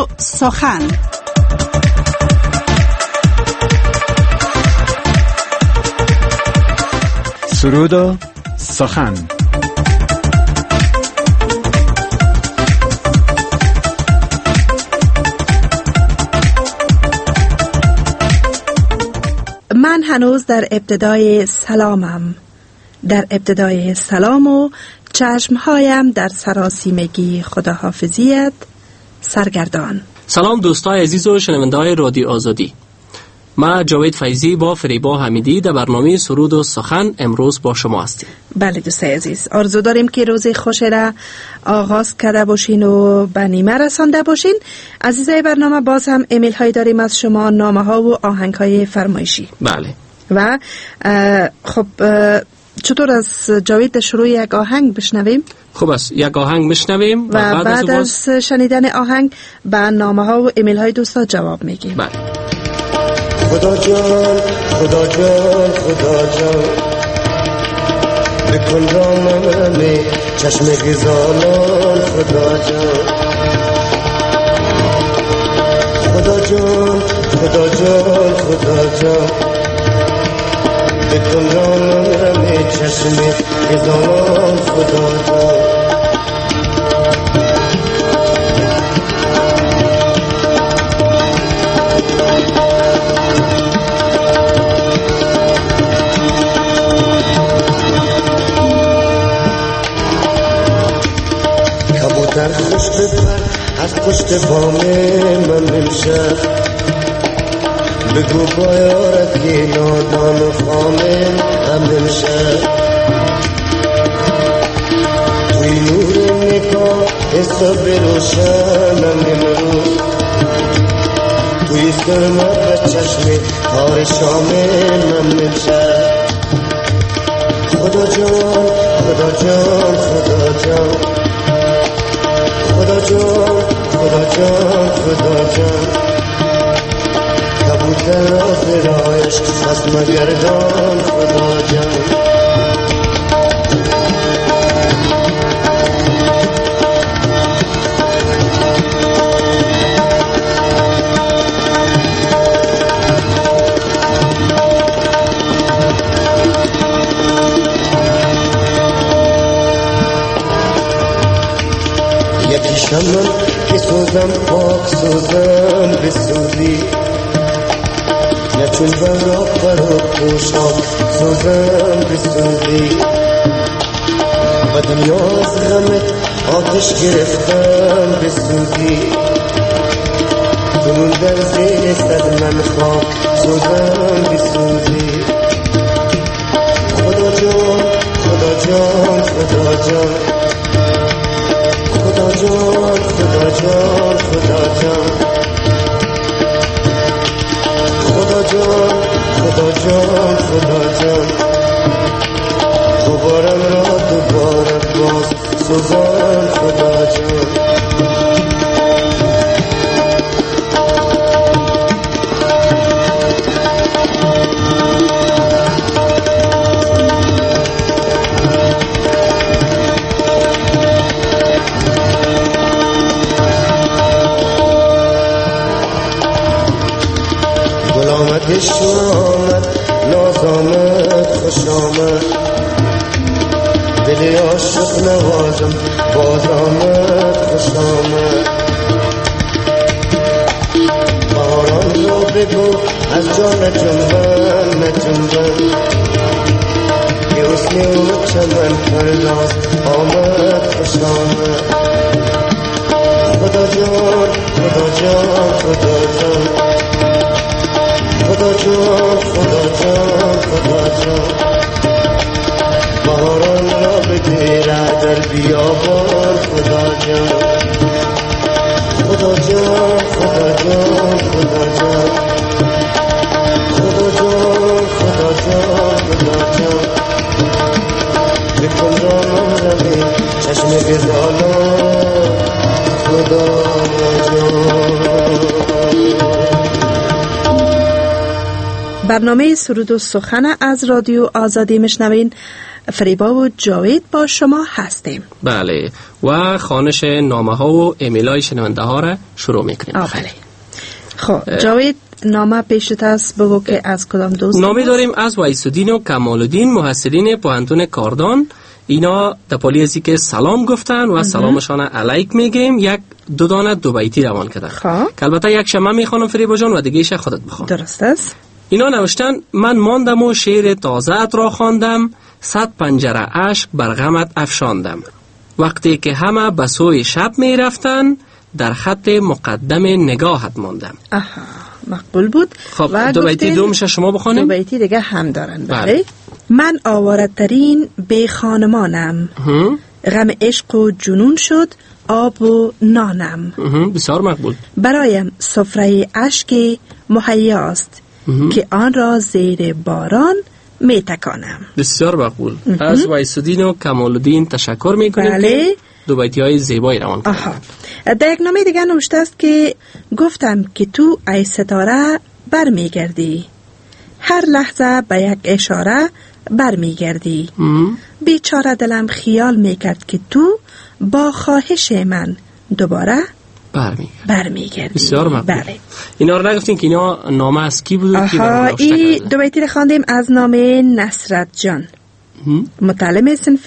و سخن. سرود و سخن. من هنوز در ابتدای سلامم، در ابتدای سلام و چشمهایم در سراسیمگی خداحافظیت سرگردان. سلام دوستای عزیز و شنونده‌های رادیو آزادی. ما جاوید فیضی با فریبا حمیدی در برنامه سرود و سخن امروز با شما هستیم. بله دوستای عزیز، آرزو داریم که روز خوش را آغاز کرده باشین و به نیمه رسانده باشین. عزیزای برنامه، باز هم ایمیل هایی داریم از شما، نامه ها و آهنگ های فرمایشی. بله. و خب چطور از جاوید شروع یک آهنگ بشنویم؟ خوب است، یک آهنگ میشنویم و بعد از شنیدن آهنگ به نامه ها و ایمیل های دوستا جواب میگیم. بله. خدا جان خدا جان خدا جان بکن رامم چشم گزالان خدا جان خدا جان خدا جان خدا جان بکن رامم چشم گزالان خدا جان در خوش بپر از پشت بام من امشب بگو با یارت که نادان و خامه هم امشب توی نور نگاه حساب روشنم امروز توی سرمت و چشم تار شامه من امشب خدا جان خدا جان خدا جان خدا جان خدا جان خدا جان کبوتر را زرایش از مگردان خدا جان شمم که سوزم پاک سوزم بسوزی نه چون برا خوشحال سوزم بسوزی و دنیا از غمت آتش گرفتم بسوزی کنون در زیر صد من خاک سوزم بسوزی خدا جان خدا جان خدا جان خدا جان خدا جان خدا جان خدا جان خدا جان خدا جان دوبارم را دوباره باز سوزان خدا جان عشق آمد ناز آمد خوش آمد دل عاشق نوازم باز آمد خوش آمد باران رو بگو از جان جنبن نجنبن یه حسن و چمن پرداز آمد خوش آمد خدا جان خدا جان خدا جان خدا جان خدا جان خدا جان باران را بگیره در بیابان خدا جان خدا جان خدا جان خدا جان خدا جان خدا جان خدا جان بکن رامم رمی چشم گزالان خدا جان. برنامه سرود و سخن از رادیو آزادی میشنوین فریبا و جاوید با شما هستیم. بله، و خوانش نامه ها و ایمیل های شنونده ها را شروع میکنیم. بله. خب جاوید، نامه پیشت است، بگو که از کدام دوست؟ نامه داریم از ویسودین و کمالالدین، محصلین پوهنتون کاردان. اینا در پالی ازی که سلام گفتن و سلامشان علیک میگیم. یک دو دانه دو بیتی روان کردن که البته یک شما میخوانم فریبا جان و دیگه ایش خودت بخوان. درست است. اینا نوشتن من ماندم و شعر تازه‌ات را خواندم، 100 پنجره عشق بر غمت افشاندم. وقتی که همه به سوی شب می رفتن، در خط مقدم نگاهت ماندم. آها، مقبول بود. خب دو بیتی دومش شما بخوانیم. دو بیتی دیگه هم دارن. بله. من آوارترین بی خانمانم، غم عشق و جنون شد آب و نانم. بسیار مقبول. برایم سفره اشک مهیاست که آن را زیر باران می تکانم. بسیار مقبول. از ویسودین و کمالالدین تشکر میکنیم. بله. دو بیتی های زیبایی روان کردن. در یک نامه دیگه نوشته است که گفتم که تو ای ستاره بر می گردی، هر لحظه به یک اشاره بر می گردی. بیچاره دلم خیال می کرد که تو با خواهش من دوباره بر می گردی. بسیار مقبول. بله. اینا رو نگفتین که اینا نامه از کی بود؟ این دو بیتی رو خواندیم از نامه نصرت جان، متعلم صنف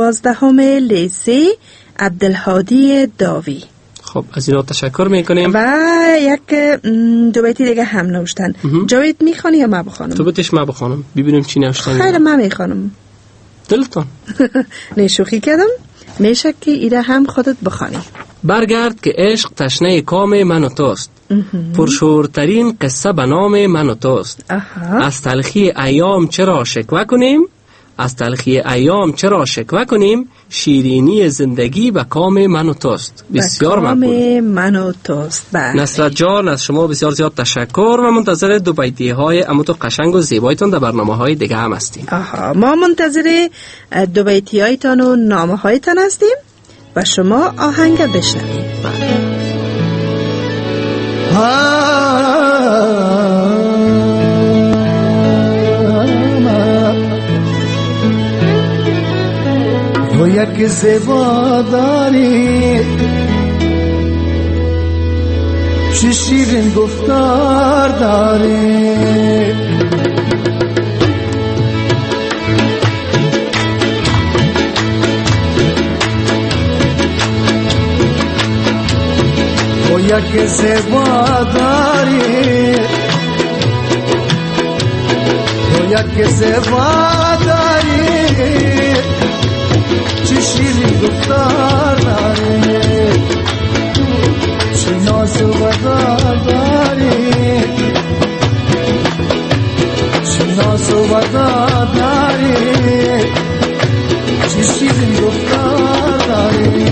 12 لیسه عبدالهادی داوی. خب از اینا تشکر میکنیم. و یک دو بیتی دیگه هم نوشتن. جاوید میخوانی یا ما بخوانم؟ تو بتش ما بخوانم ببینیم چی نوشتن. خیلی ما میخوانم. دلتون. نه شوخی کردم. میشه که ایره هم خودت بخوانی. برگرد که عشق تشنه کام من و توست، پرشورترین قصه به نام من و توست. از تلخی ایام چرا شکوه کنیم، از تلخی ایام چرا شکوه کنیم، شیرینی زندگی به کام من و توست. بسیار مقبول. من و توست. نصرت جان، از شما بسیار زیاد تشکر و منتظر دو بیتی های اموت قشنگ و زیبایتون در برنامه های دیگه هم هستیم. ما منتظر دو بیتی هایتان و نامه هایتان هستیم و شما آهنگ بشنوید. و یک زیبا داری، چه شیرین گفتار داری، و یک زیبا داری، و یک زیبا داری، چه شیرین گفتار داری، چه ناز و وفا داری، چه ناز و وفا داری، چه شیرین گفتار داری.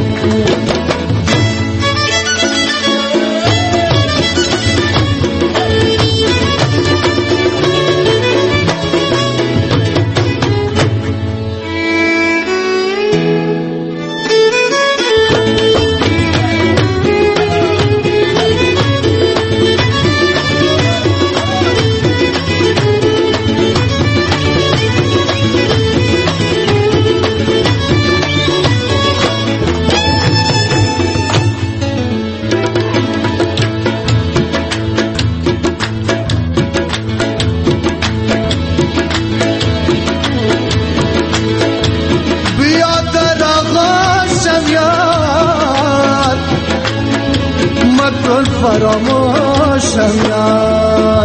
فراموشم یاد،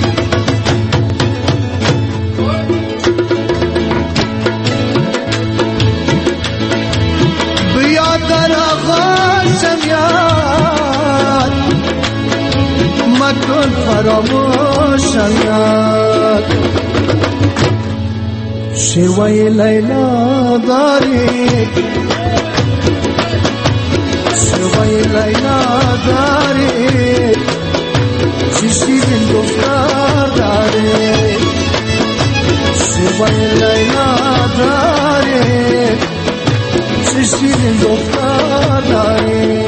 بیا در آغاشم یاد، مکن فراموشم یاد. شیوه لیلا داری، شیوه لیلا داری، چه شیرین گفتار داری، شیوه لیلا داری، چه شیرین گفتار داری.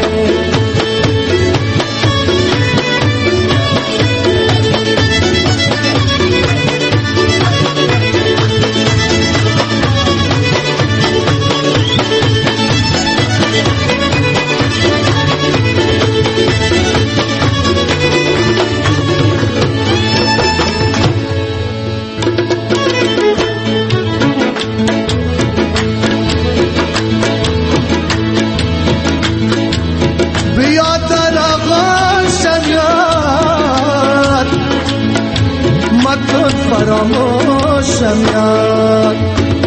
یاد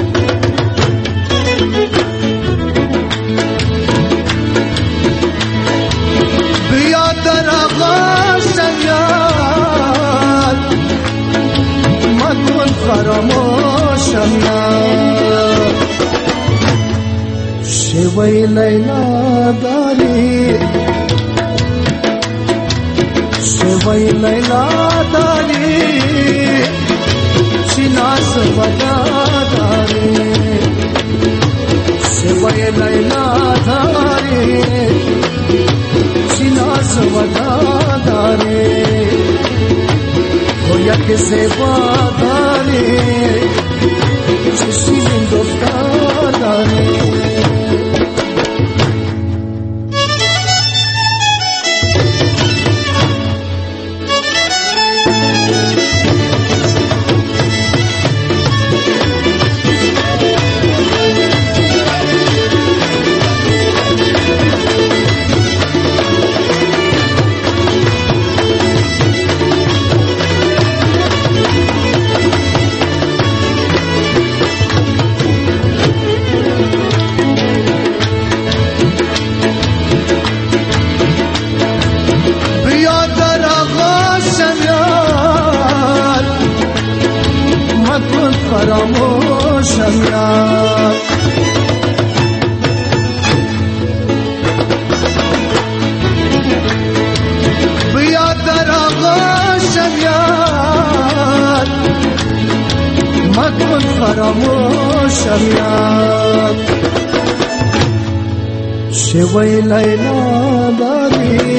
بیا در آغاشم یاد مکن فراموشم یاد شوی لیلا داری شوی لیلا داری چی ناز وفاداری شوی لیلا داری چی ناز وفاداری تو یک زیبا داری چه شیرین گفتار داری فراموشم یاد بیا در آغاشم یاد مکن فراموشم یاد شوی لیلا داری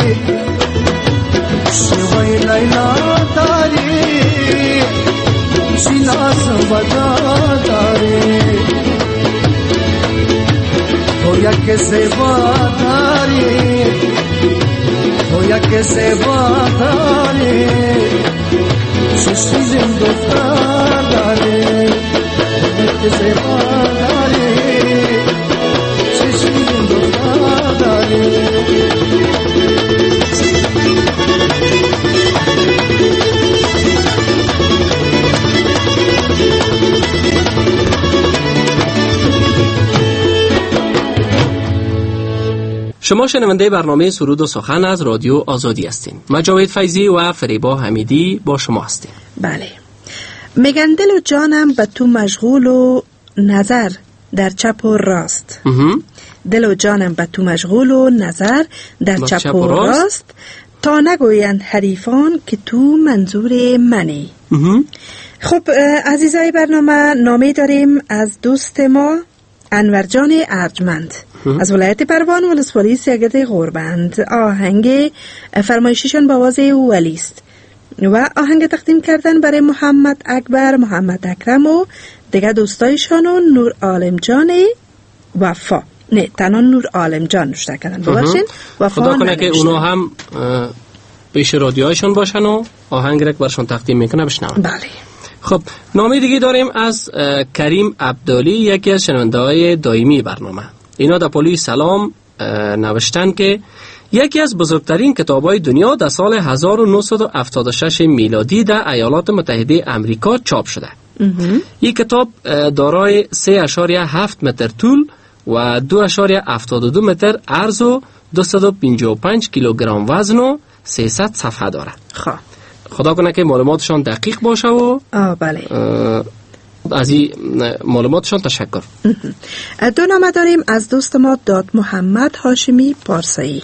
شوی لیلا داری چی ناز وفاداری تو یک زیبا داری تو یک زیبا داری چه شیرین دختر داری تو یک زیبا داری چه شیرین دختر داری شما شنونده برنامه سرود و سخن از رادیو آزادی هستین. مجاوید فیضی و فریبا حمیدی با شما هستیم. بله. میگن دل و جانم به تو مشغول و نظر در چپ و راست. دل و جانم به تو مشغول و نظر در چپ و راست تا نگویند حریفان که تو منظور منی. خب عزیزای برنامه نامه داریم از دوست ما انورجان ارجمند از ولایت پروان ولسوالی سیاگرد غوربند. آهنگ فرمایشیشان با آواز ولی است و آهنگ تقدیم کردن برای محمد اکبر، محمد اکرم و دیگه دوستایشان و نور عالم جان وفا. نه تنها نور عالم جان نوشته کردن ببخشید. خدا کنه که اونا هم پیش رادیوهایشان باشن و آهنگ را برشان تقدیم میکنه بشنون. بله. خب نامه دیگه داریم از کریم عبدالی، یکی از شنونده‌های دائمی برنامه. اینا در پولی سلام نوشتن که یکی از بزرگترین کتاب‌های دنیا در سال 1976 میلادی در ایالات متحده آمریکا چاپ شده. این کتاب دارای 3.7 متر طول و 2.72 متر عرض و 255 کیلوگرم وزن و 300 صفحه داره. خدا کنه که معلوماتشان دقیق باشه و بله. از این معلوماتشان تشکر. دو نامه داریم از دوست ما داد محمد هاشمی پارسایی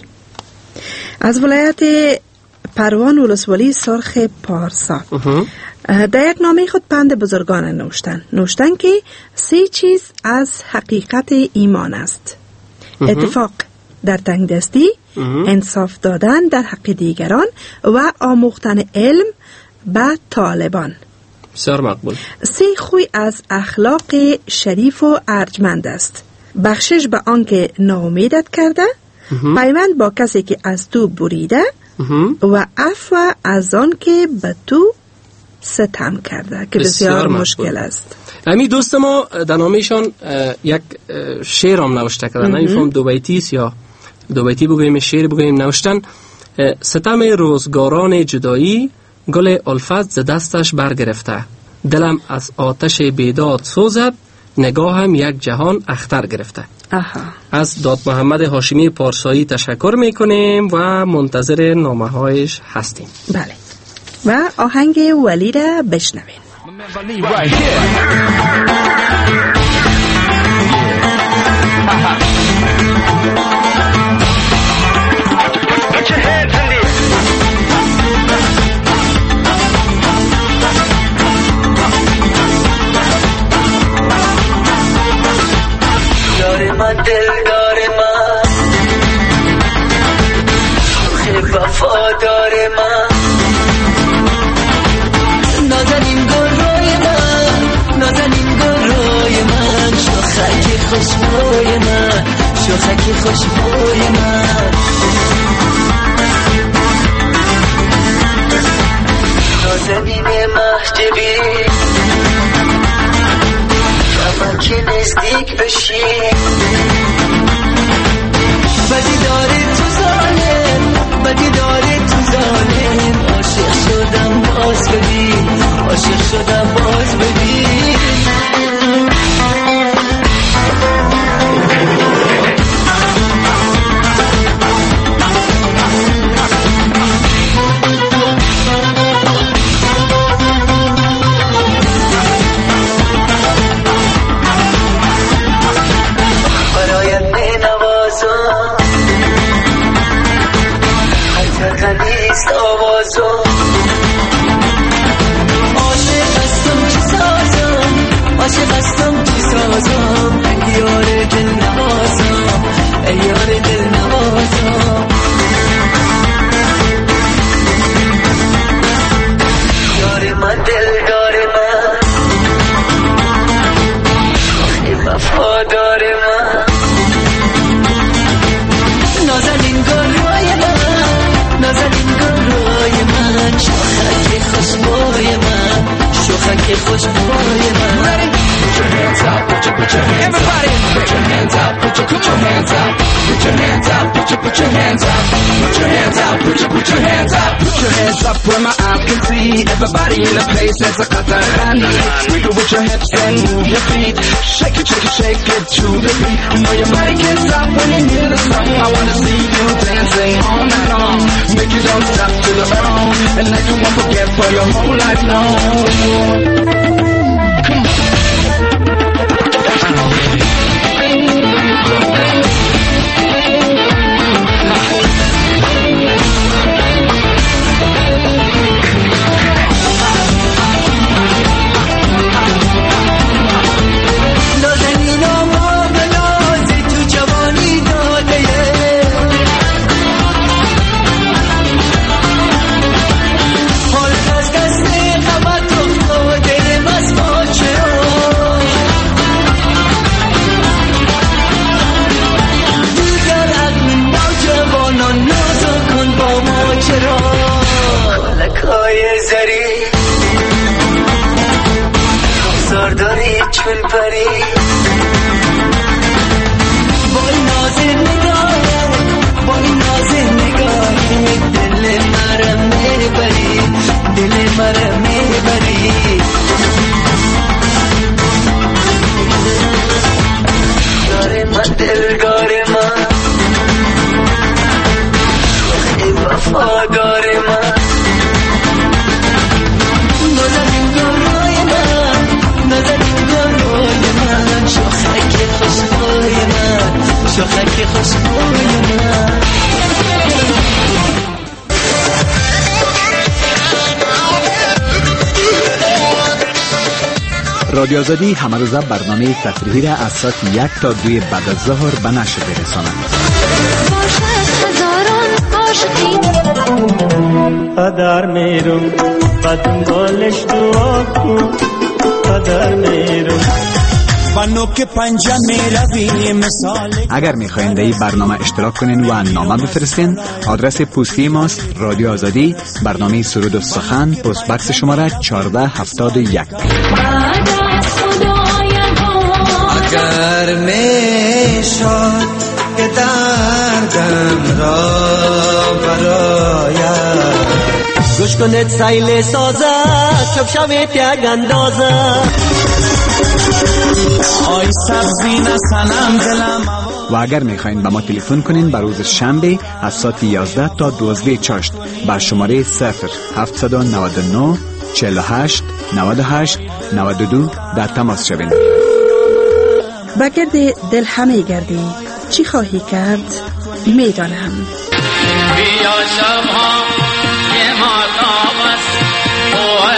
از ولایت پروان ولسوالی سرخ پارسا. در یک نامه خود پند بزرگان نوشتن که 3 چیز از حقیقت ایمان است: اتفاق در تنگدستی، انصاف دادن در حق دیگران و آموختن علم به طالبان. بسیار مقبول. 3 خوی از اخلاق شریف و ارجمند است: بخشش به آنکه ناامیدت کرده، پیوند با کسی که از تو بریده و عفو از آن که به تو ستم کرده، که بسیار مشکل است. همین دوست ما در نامه‌شان یک شعر هم نوشته کردن. نمی‌فهم دو بیتی است یا دو بیتی بگوییم شعر بگوییم. نوشتن ستم روزگاران جدایی، گل الفت ز دستش برگرفته، دلم از آتش بیداد سوزد، نگاهم یک جهان اختر گرفته. از داد محمد هاشمی پارسایی تشکر میکنیم و منتظر نامه‌هایش هستیم. بله. و آهنگ ولی را بشنویم. دلدار من، وفادار من، نازنین گروی من، نازنین گروی من، شوخک خوشبوی من، شوخک خوشبوی من، نازنین محجبی، که نزدیک بشی، بدی داری تو ظالم، بدی داری تو ظالم، عاشق شدم باز بدی، عاشق شدم باز بدی. Everybody in the place has a Qatarani. Wiggle with your hips and move your feet. Shake it, shake it, shake it to the beat. You know your body can't stop when you hear the song. I wanna see you dancing all night long. Make you don't stop to the bone. And like you won't forget for your whole life long. Come on. رادیو آزادی همه روزه برنامه تفریحی را از ساعت 1 تا 2 بعد از ظهر به نشر برساند. قدر میرم و دنبالش دعا کن، قدر میرم و نوک پنجه میروی مثال. اگر میخواین در این برنامه اشتراک کنین و نامه بفرستین، آدرس پستی ماست رادیو آزادی، برنامه سرود و سخن، پست بکس شماره 1471. اگر میشد که دردم را برایم خوش کنت سیل سازه شب شوید یک اندازه آی سبزین سنم دلم. و اگر میخواین به ما تلفن کنین بر روز شنبه از ساعت 11 تا 12 چاشت بر شماره 0799 48 98 92 در تماس شوین. بگرد دل همه گردی چی خواهی کرد میدانم. بیا شبها یه ماتاب است اوه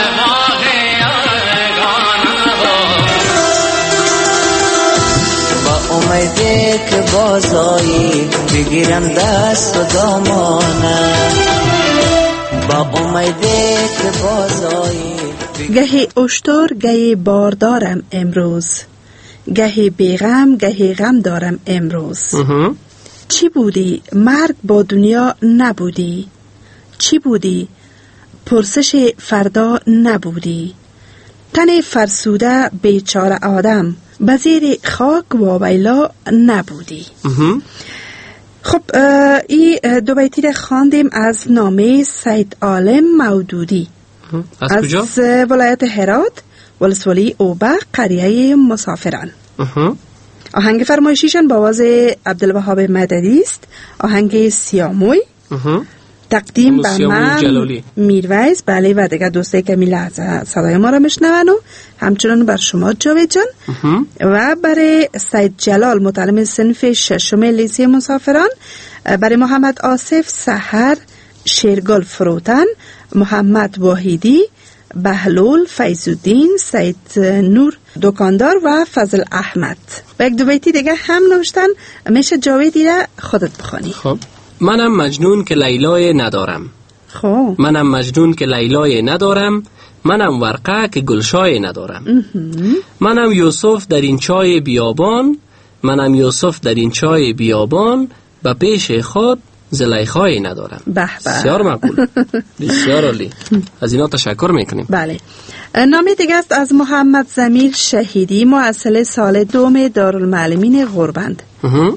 با امیده که بازایی بگیرم دست و دامانه با امیده که بازایی گهی اشتر گهی باردارم امروز گهی بیغم گهی غم دارم امروز. چی بودی مرگ با دنیا نبودی چی بودی پرسش فردا نبودی تن فرسوده بیچاره آدم بزیر خاک و ویلا نبودی. خب این دو بیتی را خواندیم از نامه سید عالم مودودی از کجا؟ از ولایت هرات ولسوالی اوبه قریه مسافران. آهنگ فرمایشیشان با آواز عبدالوهاب مددی است. آهنگ سیاموی تقدیم به من میرویس بله و دیگر دوسته که می لحظه صدای ما را مشنون و همچنان بر شما جاوید جان و برای سید جلال متعلم صنف ششم لیسه مسافران، برای محمد آصف سحر شیرگل فروتن، محمد واحدی بهلول فیض‌الدین سید نور دکاندار و فضل احمد. و یک دو بیتی دیگه هم نوشتن میشه جاویدی را خودت بخوانی. خب منم مجنون که لیلای ندارم. خب منم مجنون که لیلای ندارم، منم ورقه که گلشای ندارم. منم یوسف در این چای بیابان، منم یوسف در این چای بیابان، به پیش خود زلیخای ندارم. بسیار مقبول. بسیار عالی. از اینا تشکر میکنیم. بله. نامی دیگه است از محمد زمیر شهیدی مؤسس سال دوم دارالمعلمین غربند.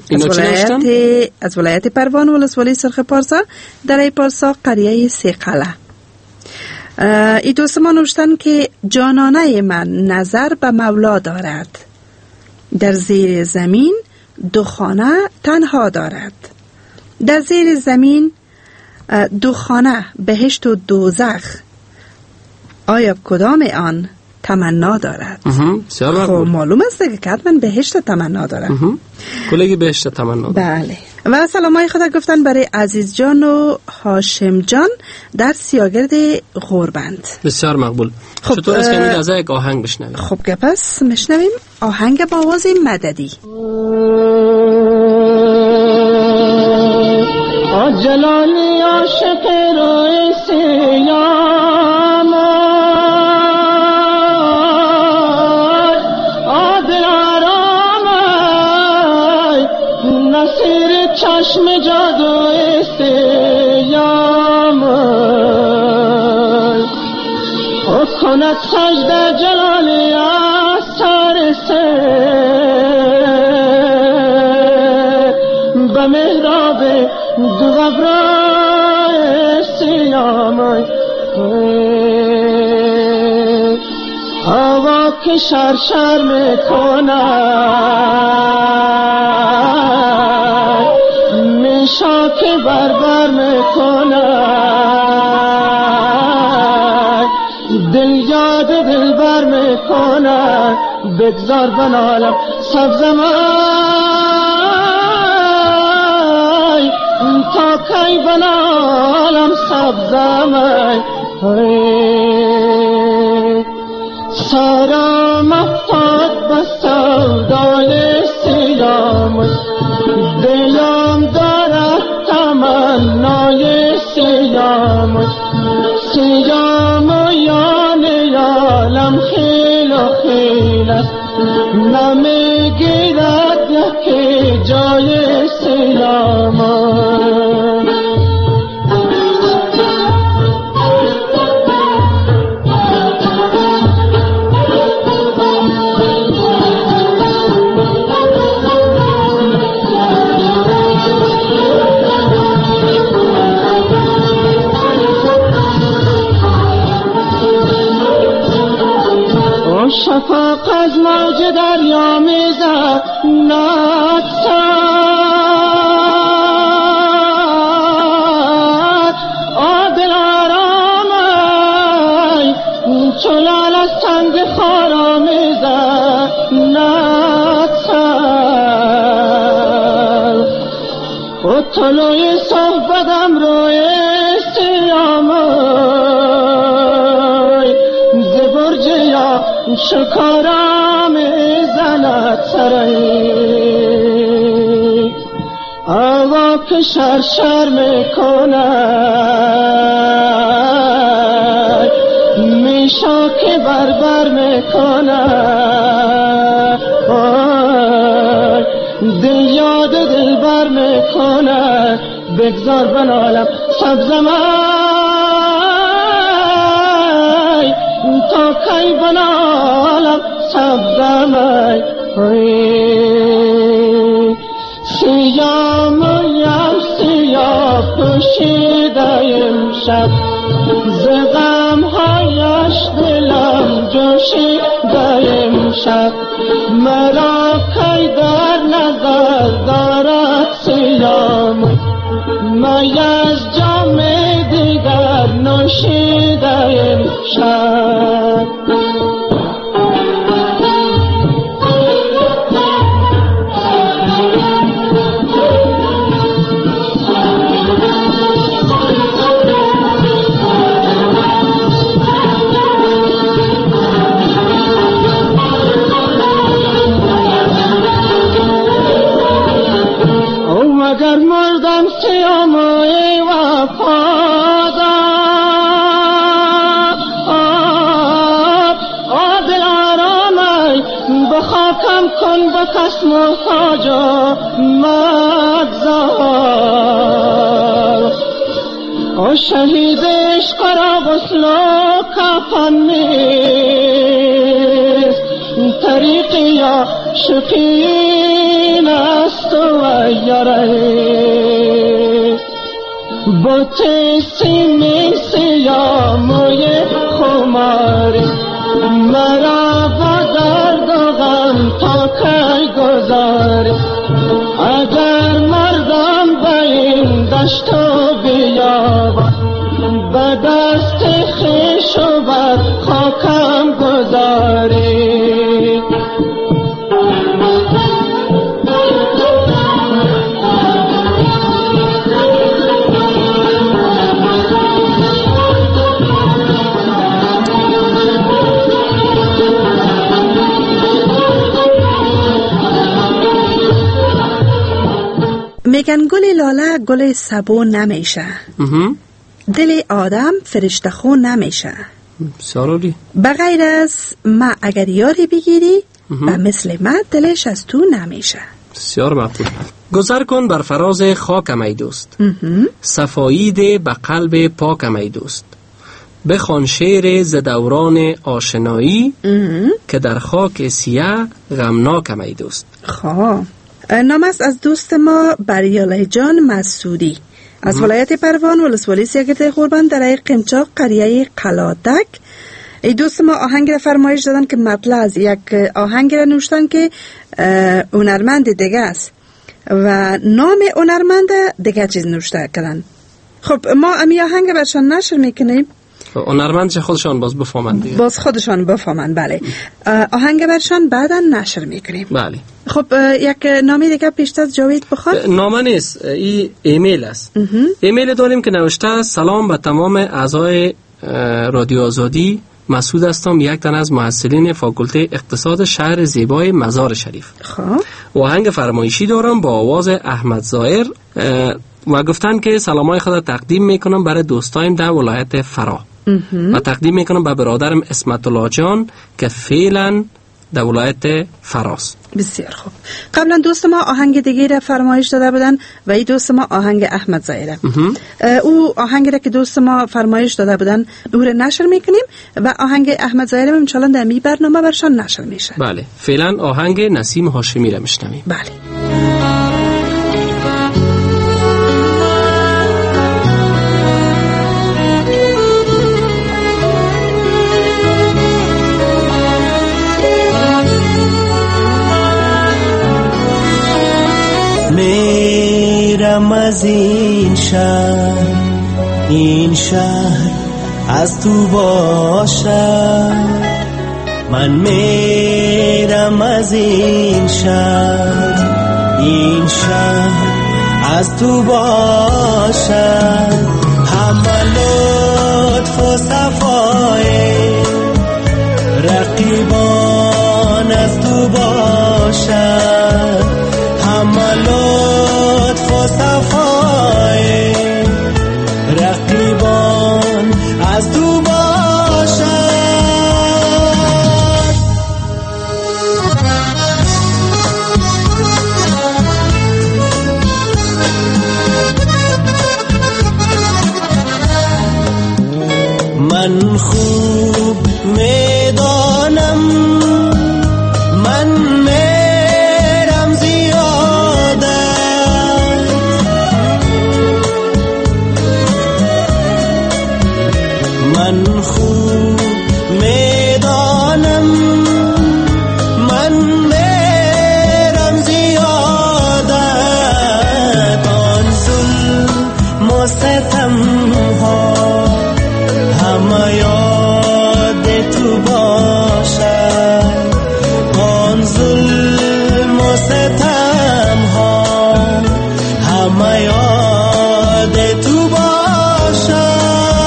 از ولایت پروان ولسوالی سرخ پارسا در پارسا قریه سیقله. ای دوست ما نوشتن که جانانه من نظر به مولا دارد، در زیر زمین دو خانه تنها دارد. در زیر زمین دو خانه بهشت و دوزخ، آیا کدام آن تمنا دارد؟ خب معلوم است که حتما بهشت تمنا دارد. کلگی بهشت تمنا دارد. بله. و سلامای خدا گفتن برای عزیز جان و هاشم جان در سیاگرد غربند. بسیار مقبول. خب چطور است که امید از یک آهنگ بشنویم؟ خب که پس میشنویم آهنگ با آواز مددی. جلالی عاشق روی سیام عادل آرام نصیر چشم جادو سیام کند سجده جلالی آثار به محراب دو غبرای سیامای هوا که شرشر میکنه میشا که بربر میکنه دل یاد دل بر میکنه بگذار بنالم سبزمای تا کی بنالم سبزمای سارا مفتاد به سودای سیامای دلم دارد تمنای سیامای سیامایان یالم خیل و خیل است نمیگیرد یکی جای سیامای شفق از موج دریا میزد نتسد آدل آرامای چلال از تنگ خارا میزد نتسد و طلوع صحبتم روی سیامای زبرج یا شکارا میزند سرایی هوا که شرشر میکند میشا که بربر میکند دل یاد دل بر میکند بگذار بنالم سبزمای تا کی بنالم سبزمای سیامویم سیاه پوشیده امشب ز غمهایش دلم جوشیده امشب مرا کی در نظر دارد سیامو می از جام دیگر نوشیده امشب اگر مردم سیاموی وفادار آدل آرامی بخاکم کن بکس محتاجا مگذار او شهید عشق را غسل و کفن نیست طریقی یا شکین است و یاره بوت سیمی سیاموی خماری مرا با درد و غم تا کی گذاری اگر مردم به این دشت و بیابان به دست خویش و بر خاکم گذاری میگن گل لاله گل سبو نمیشه دل آدم فرشته خون نمیشه سارولی بغیر از ما اگر یاری بگیری و مثل ما دلش از تو نمیشه بسیار مقبول. گذر کن بر فراز خاکم ای دوست صفایی ده به قلب پاکم ای دوست بخوان شعر ز دوران آشنایی که در خاک سیاه غمناکم ای دوست. خواه نام است از دوست ما بریاله جان مسعودی از ولایت پروان ولسوالی سیاگرد قربان در قمچاق قریه قلادک. ای دوست ما آهنگ را فرمایش دادن که مطلع از یک آهنگ را نوشتن که هنرمند دیگه است و نام هنرمند دیگه چیز نوشته کردن. خب ما امی آهنگ برشان نشر میکنیم هنرمند خودشان باز بفهمند دیگه. باز خودشان بفهمند. بله آهنگ برشان بعدا نشر میکنیم. بله خب یک نامی دیگه پیشتر جاوید بخواد. نامه نیست این ایمیل است. ایمیل داریم که نوشته سلام به تمام اعضای رادیو آزادی. مسعود هستم یک تن از محصلین فاکولته اقتصاد شهر زیبای مزار شریف. خب آهنگ فرمایشی دارم با آواز احمد ظاهر و گفتن که سلامای خود تقدیم میکنم برای دوستایم در ولایت فرا و تقدیم میکنم به برادرم اسمت الله جان که فعلا در ولایت فراست. بسیار خوب. قبلا دوست ما آهنگ دیگه را فرمایش داده بودن و این دوست ما آهنگ احمد ظاهره. او آهنگ را که دوست ما فرمایش داده بودن او را نشر میکنیم و آهنگ احمد ظاهره ان شاء الله در می برنامه برشان نشر میشه. بله فعلا آهنگ نسیم هاشمی را میشنویم. بله از این شهر از تو باشد. من میرم از این شهر از تو باشد. همه لطف و صفای رقیبان از تو باشد. همه لطف و صفای رقیبان از تو باشد. من خوب میدانم من میرم زیاده. من خوب میدانم من میرم زیاده. آن ظلم و ستم ها همه یاد تو باشد. آن ظلم و ستم ها همه یاد تو باشد.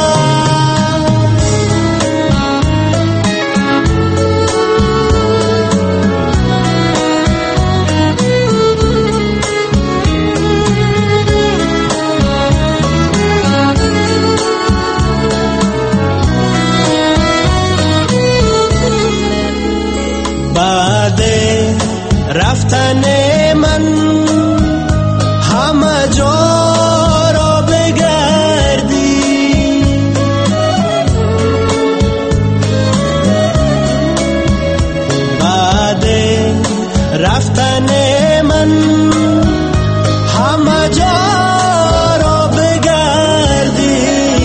بعد رفتن من همه جا را بگردی. بعد رفتن من همه جا را بگردی.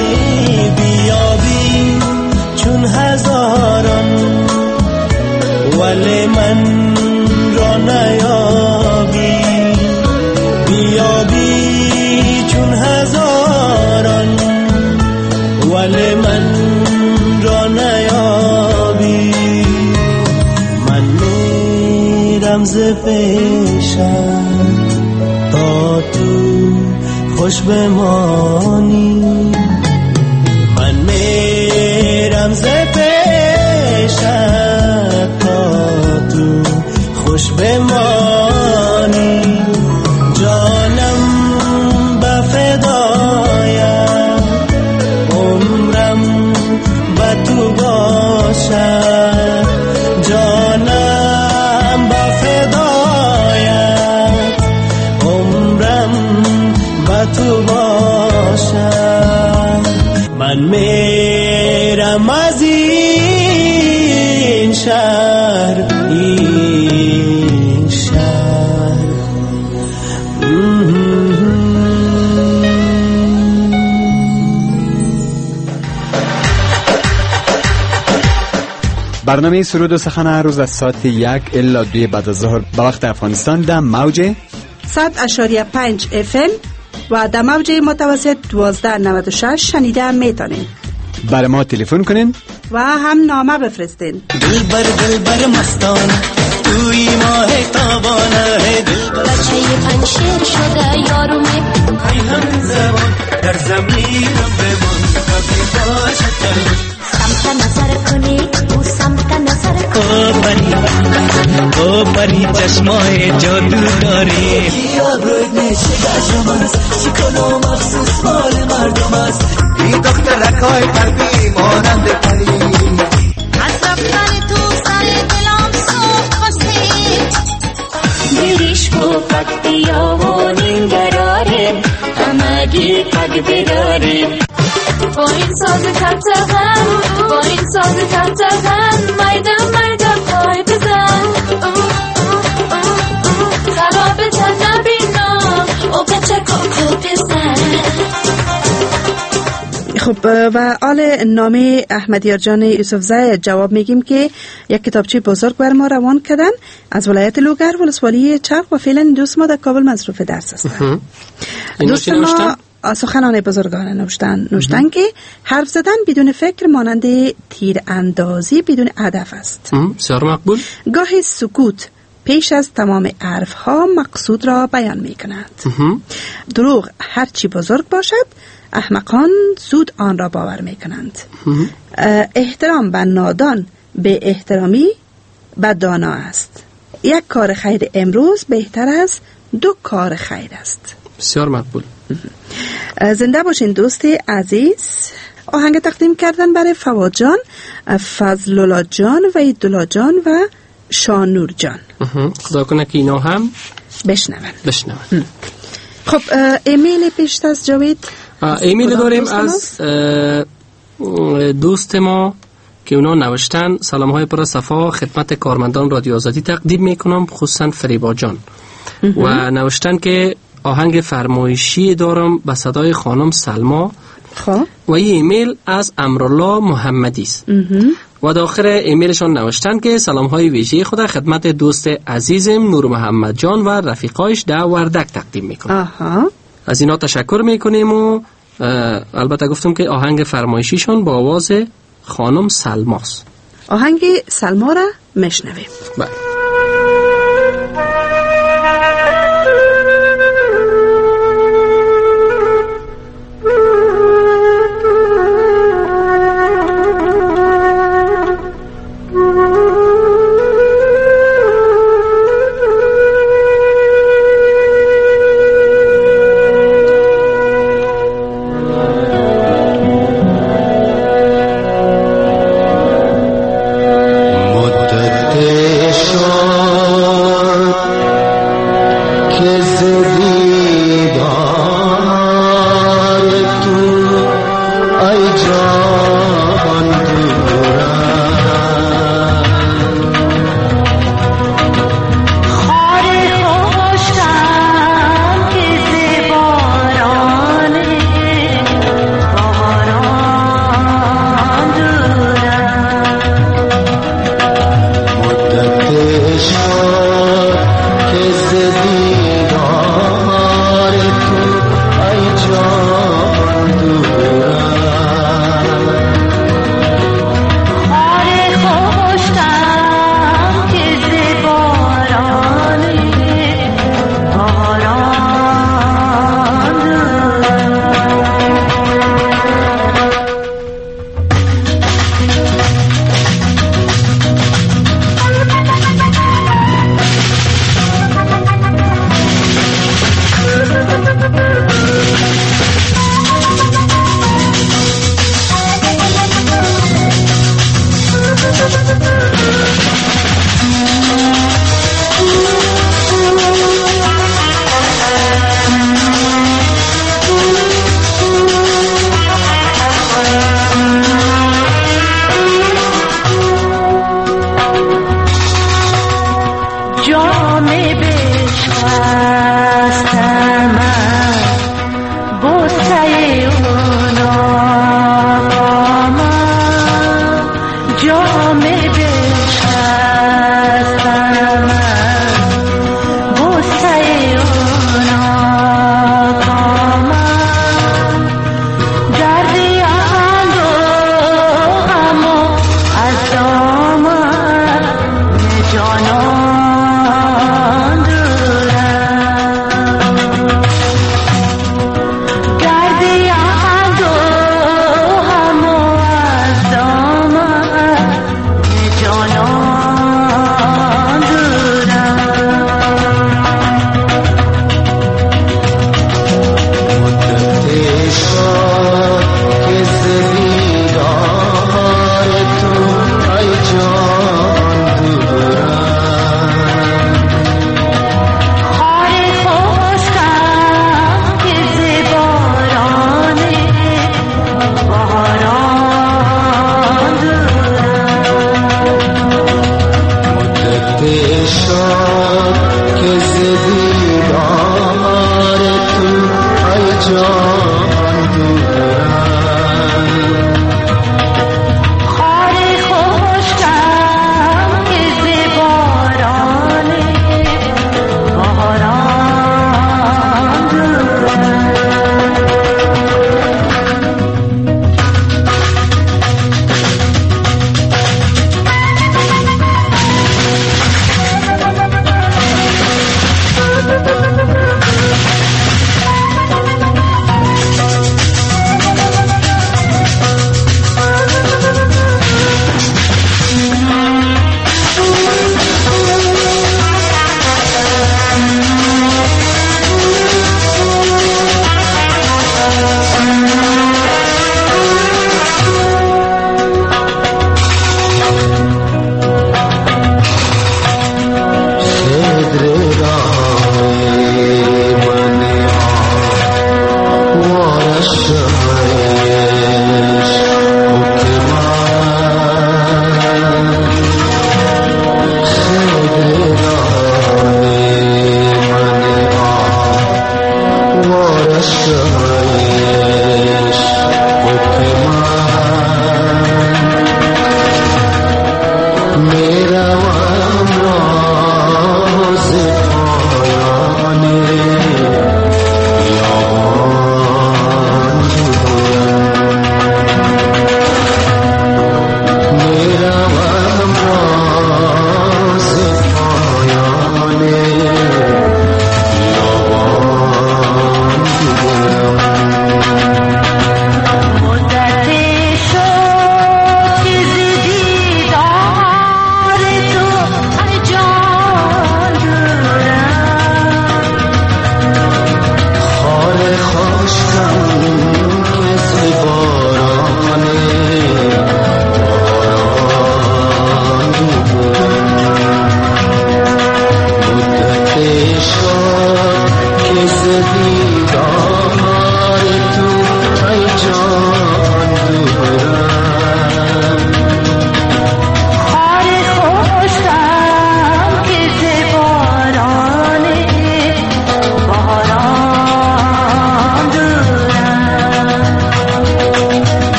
بیابی چون هزاران ولی من را نیابی. بیابی چون هزاران ولی من را نیابی. من میرم ز پیشم تا تو خوش بمانی. من میرم ز پیشم تا تو خوش بمانی. جانم به فدایت عمرم به تو باشد. جانم به فدایت عمرم به تو باشد. من میرم از این شهر برنامه سرود و سخن هر روز از ساعت 1 الی 2 بعد از ظهر به وقت افغانستان در موج 100.5 FM و در موج متوسط 1296 شنیده میتونین. برای ما تلفن کنین و هم نامه بفرستین. دلبر مستانه توی ماه تابانه. بچه پنشیر شده یارومه ای هم زبان در زمینم بمان کبی باشد دلش. سمت نظر کنی او سمت نظر کنی. او پری چشمای جادو داری. آبروی میشه گشم است شکلو مخصوص مال مردم است. این دخترکای قلبی مانند پری. از رفتن تو سر دلم سوخت خواستید. بریش کو پک بیا و نینگراره همگی پک بداریم. با این ساز کتغن با این ساز کتغن مردم پای بزن. خراب تن نبینا او بچه کوکو بزن. خب و آل نامه احمدیار جان یوسفزای جواب میگیم که یک کتابچه بزرگ بر ما روان کردن از ولایت لوگر ولسوالی چرخ و فعلا دوست ما در کابل مصروف درس هستند. دوست ما سخنان بزرگان نوشتن که حرف زدن بدون فکر مانند تیر اندازی بدون هدف است. بسیار مقبول. گاهی سکوت پیش از تمام حرف ها مقصود را بیان می کند. دروغ هرچی بزرگ باشد احمقان زود آن را باور می کنند. احترام به نادان به احترامی به دانا است. یک کار خیر امروز بهتر از 2 کار خیر است. بسیار مقبول. زنده باشین دوست عزیز. آهنگ تقدیم کردن برای فواد جان، فضلالله جان و عیدالله جان و شانور جان. خدا کنه که اینا هم بشنون. خب ایمیل پیش از جاوید. ایمیل داریم از دوست ما که اونا نوشتن سلام های پر صفا خدمت کارمندان رادیو آزادی تقدیم میکنم، خصوصا فریبا جان. و نوشتن که آهنگ فرمایشی دارم به صدای خانم سلما. و این ایمیل از امرالله محمدی است. و داخل ایمیلشان نوشتن که سلام های ویژه خدا خدمت دوست عزیزم نور محمد جان و رفیقایش در وردک تقدیم میکنم. از اینا تشکر میکنیم و البته گفتم که آهنگ فرمایشیشون با آواز خانم سلماست. آهنگ سلما را میشنویم. بله. مدت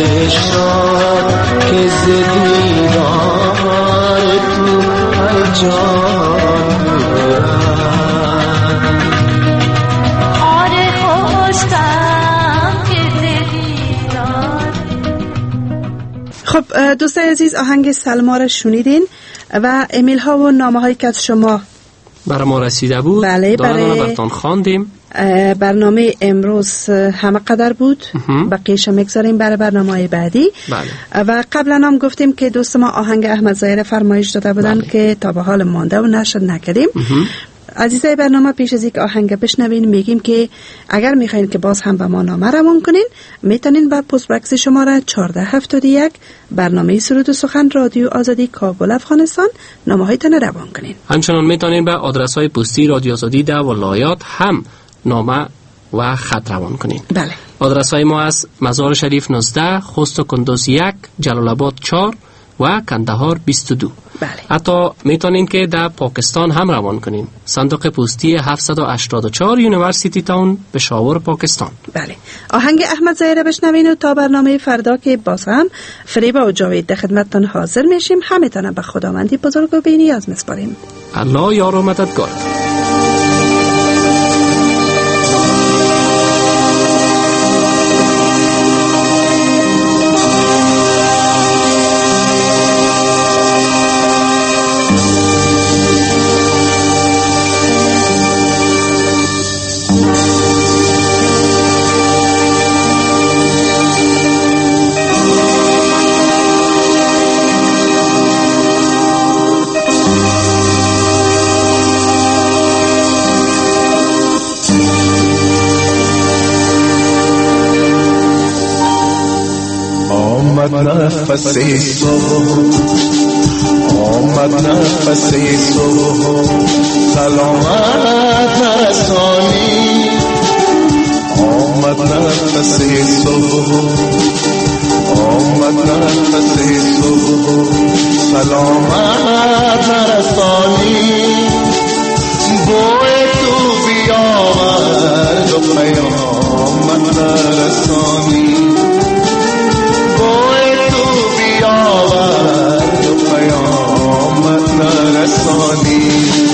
عشق که زدیدار تو ای جان آره خوشم که زدیدار. خب دوستان عزیز، آهنگ سلما را شنیدین و ایمیل ها و نامه هایی که از شما برای ما رسیده بود. بله، دانه براتان خواندیم. برنامه امروز همه قدر بود. بقیه‌اش میگذاریم برای برنامه بعدی. بله. و قبلا هم گفتیم که دوست ما آهنگ احمد ظاهر فرمایش داده بودن که تا به حال مانده و نشد نکردیم. عزیزای برنامه، پیش از یک آهنگ بشنوین میگیم که اگر میخواین که باز هم به ما نامه روان کنین، میتونین به پست باکس شماره 1471 برنامه سرود و سخن رادیو آزادی کابل افغانستان نامه هایتان روان کنین. همچنان میتونین به آدرس های پستی رادیو آزادی در ولایات هم نامه و خط روان کنین. بله. آدرس های ما از مزار شریف 19، خوست و کندوز 1، جلال آباد 4 و کندهار 22. بله. حتی میتونین که در پاکستان هم روان کنین. صندوق پستی 784 یونیورسیتی تاون، پشاور، پاکستان. بله. آهنگ احمد ظاهر بشنوین و تا برنامه فردا که باز هم فریبا و جاوید در خدمتتان حاضر میشیم، همتون به خداوندی بزرگ و بی‌نیاز میسپاریم. الله یار و مددگار. نفس صبح آمد، نفس صبح سلامت نرسانی. آمد نفس صبح، آمد نفس صبح سلامت نرسانی. بوی تو بیاورد و پیامت نرسانی. آورد و پیامت نرسانی.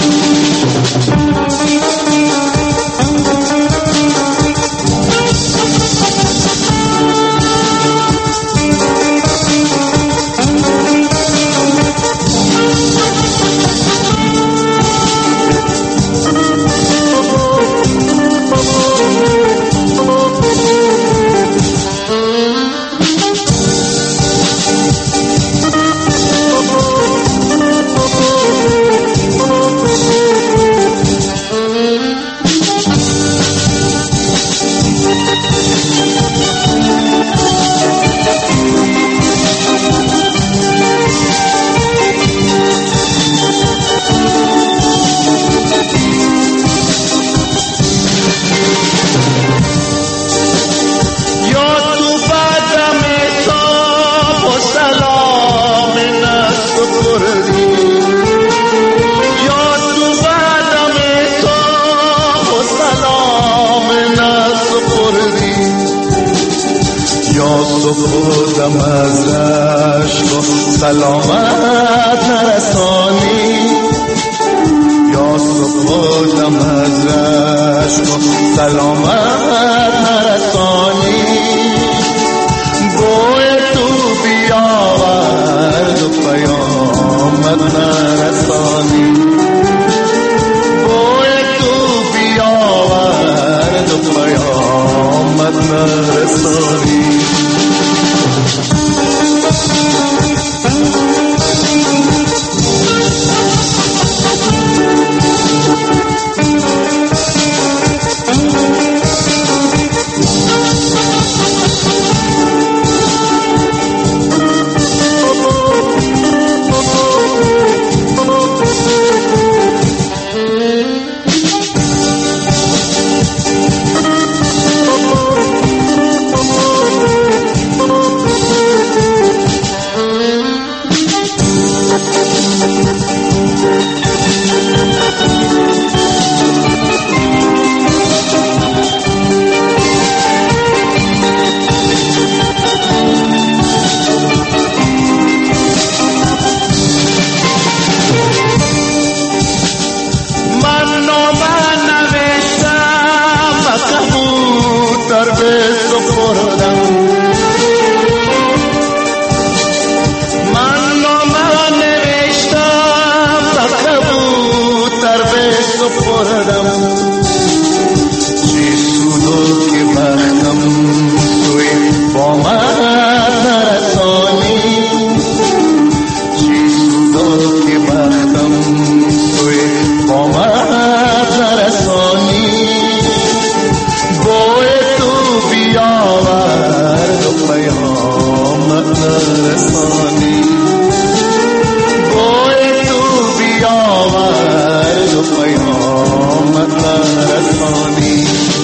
خودم از عشق و سلامت نرسانی. یا خودم از عشق و سلامت نرسانی. بوی تو بیاورد و پیامت نرسانی. بوی تو بیاورد و پیامت نرسانی. نرسانی بوی تو بیاور و پیامت نرسانی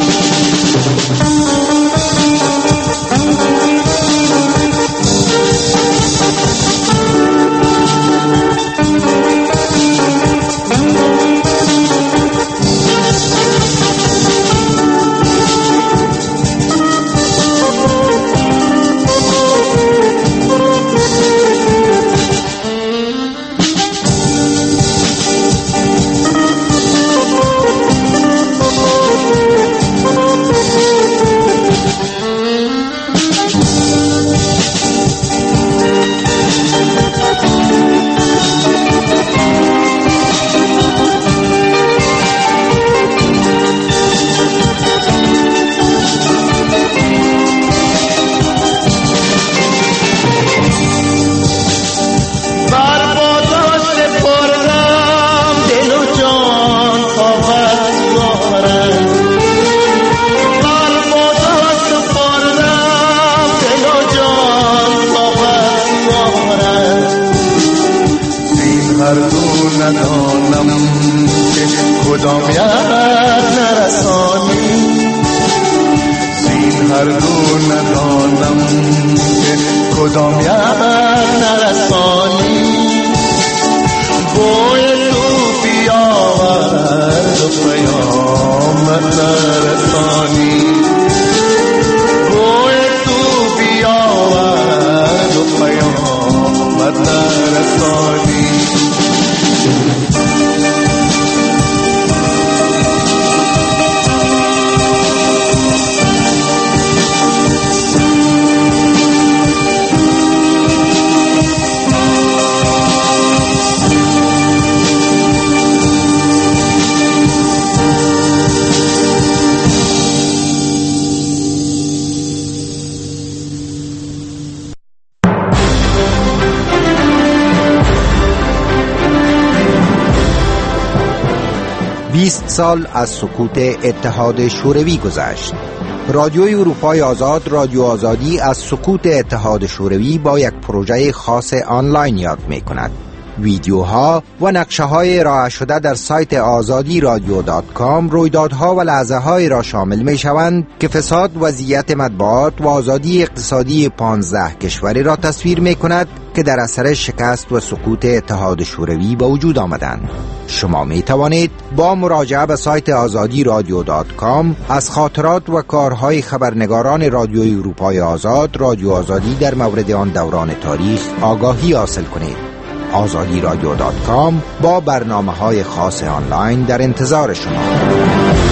سال از سقوط اتحاد شوروی گذشت. رادیوی اروپای آزاد، رادیو آزادی از سقوط اتحاد شوروی با یک پروژه خاص آنلاین یاد می کند. ویدیوها و نقشه‌های ارائه شده در سایت azadi-radio.com رویدادها و لحظه‌های را شامل می‌شوند که فساد وضعیت مطبوعات و آزادی اقتصادی 15 کشوری را تصویر می‌کند که در اثر شکست و سقوط اتحاد شوروی به وجود آمدند. شما می توانید با مراجعه به سایت azadi-radio.com از خاطرات و کارهای خبرنگاران رادیوی اروپای آزاد، رادیو آزادی در مورد آن دوران تاریخ آگاهی حاصل کنید. azadi-radio.com با برنامه‌های خاص آنلاین در انتظار شما.